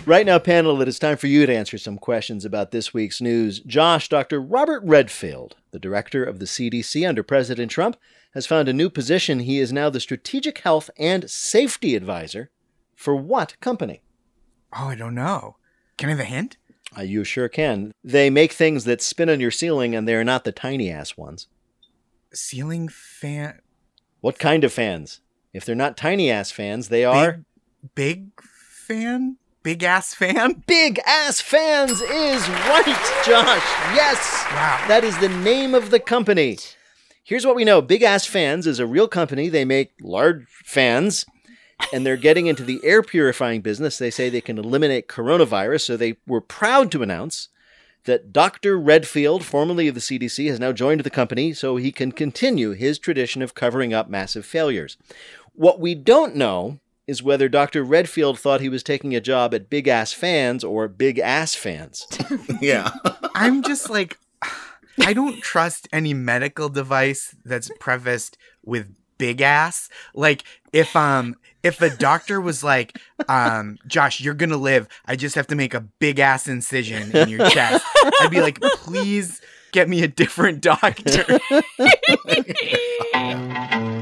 Right now, panel, it is time for you to answer some questions about this week's news. Josh, Dr. Robert Redfield, the director of the CDC under President Trump, has found a new position. He is now the Strategic Health and Safety Advisor for what company? Oh, I don't know. Can I have a hint? You sure can. They make things that spin on your ceiling, and they're not the tiny-ass ones. Ceiling fan? What kind of fans? If they're not tiny-ass fans, they are... Big fan? Big-ass fan? Big-ass fans is right, Josh. Yes. Wow. That is the name of the company. Here's what we know. Big-ass fans is a real company. They make large fans, and they're getting into the air purifying business. They say they can eliminate coronavirus, so they were proud to announce that Dr. Redfield, formerly of the CDC, has now joined the company so he can continue his tradition of covering up massive failures. What we don't know is whether Dr. Redfield thought he was taking a job at Big Ass Fans or Big Ass Fans. Yeah. I'm just like, I don't trust any medical device that's prefaced with big ass. Like if a doctor was like, Josh, you're gonna live, I just have to make a big ass incision in your chest, I'd be like, please get me a different doctor.